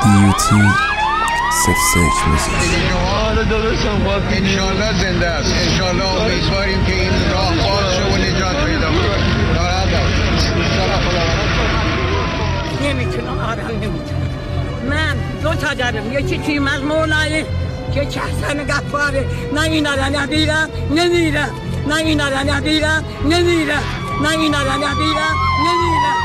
DUT سفسک میزن. انشالله زنده است. انشالله امیدواریم که این راه باز شه و نجات پیدا کنه. نمیتونم آدم نمیتونم. من دو تا دارم، یکی تیم از مولایی که حسن غفاره. نه اینا را نبیرم نمیرم، نه اینا را نبیرم نمیرم، نه اینا را نبیرم نمیرم.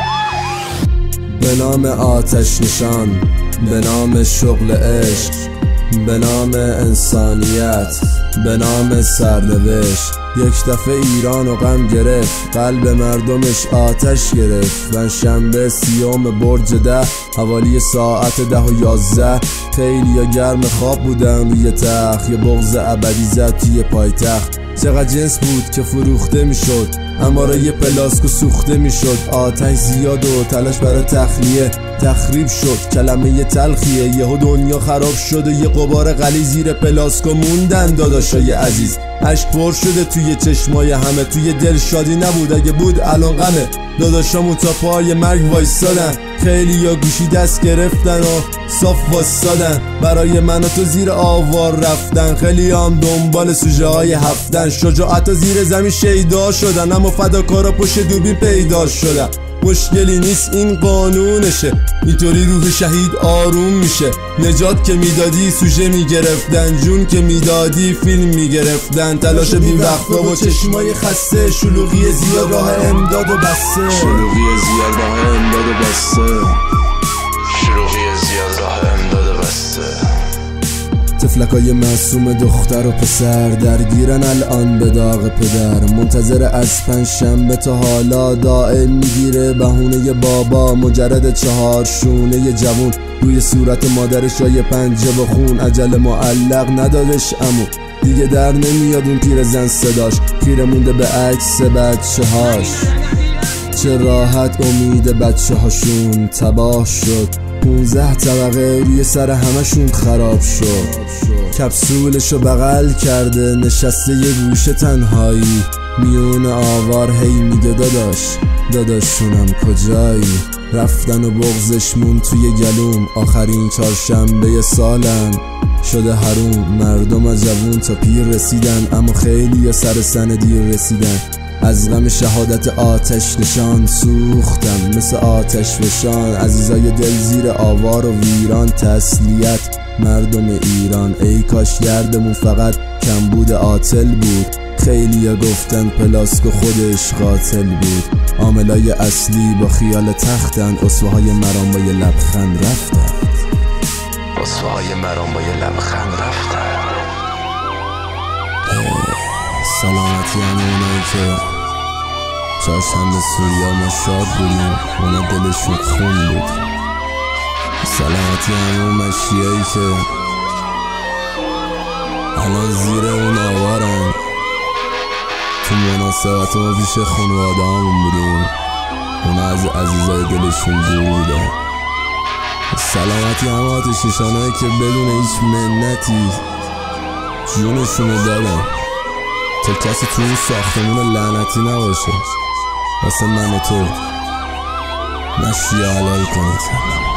به نام آتش نشان، به نام شغل عشق، به نام انسانیت، به نام سرنوشت. یک دفعه ایران و غم گرفت، قلب مردمش آتش گرفت. من شنبه 30 برج 10 حوالی ساعت 10 و 11. خیلی یا گرم خواب بودن روی تخت، یه بغض ابدی زد توی پایتخت. چقدر جنس بود که فروخته میشد، اما یه پلاسکو سوخته میشد. آتش زیاد و تلاش برای تخلیه، تخریب شد کلمه تلخیه. یهو دنیا خراب شد و یه غبار غلیظ زیر پلاسکو موندن داداشای عزیز. اشک پر شده توی چشمای همه، توی دل شادی نبود، اگه بود الان غمه. داداشامون تا پای مرگ وایسادن، خیلی یا گوشی دست گرفتن و صاف وایسادن. برای من و تو زیر آوار رفتن، خیلی هم دنبال سوژه های هفتن. شجاعت زیر زمین شیدا شدن، اما فداکارا پشت دوربین پیدا شدن. مشکلی نیست این قانونشه، اینطوری روح شهید آروم میشه. نجات که میدادی سوژه میگرفتن، جون که میدادی فیلم میگرفتن. تلاش بی وقتا و چشمای خسته، شلوغی زیاد راه امداد و بسته. شلوغی زیاد راه امداد و بسته. شلوغی زیاد راه امداد و بسته. تفلکای معصوم دختر و پسر درگیرن الان به داغ پدر. منتظر از پنجشنبه تا حالا دائم میگیره بهونه بابا. مجرد 4 شونه جوون روی صورت مادرش های پنجه و خون. عجل معلق ندادش امو، دیگه در نمیاد اون پیرزن صداش. خیره مونده به عکس بچه هاش، چه راحت امید بچه هاشون تباه شد. 15 طبقه روی سر همشون خراب شد. کپسولشو بغل کرده نشسته یه گوشه تنهایی. میون آوار هی میگه داداشونم کجایی. رفتن و بغضش مون توی گلوم، آخرین چهارشنبه سالم شده حروم. مردم از جوون تا پیر رسیدن، اما خیلی یا سر سن دیر رسیدن. از غم شهادت آتش نشان سوختم مثل آتش فشان. عزیزای دل زیر آوار و ویران، تسلیت مردم ایران. ای کاش گردمون فقط کمبود عاطل بود. خیلیا گفتن پلاسکو خودش قاتل بود. عاملای اصلی با خیال تختن، اسوه‌های مرام با یه لبخند رفتن. اسوه‌های مرام با یه لبخند رفتن. سلامتی همونایی که چهارشنبه سوریا ما شاد بودیم، اونا دلشون خون بود. سلامتی همون مشیایی که الان زیر اون آوارن. تو مناسبت ما پیش خانواده همون بودیم، اونا از عزیزای دلشون دور بودن. سلامتی همه آتش‌نشانایی که بدون هیچ منتی جونشونو دادن تا کسی تو اون ساختمون لعنتی نباشه واسه من و تو. مشی حلال کنید.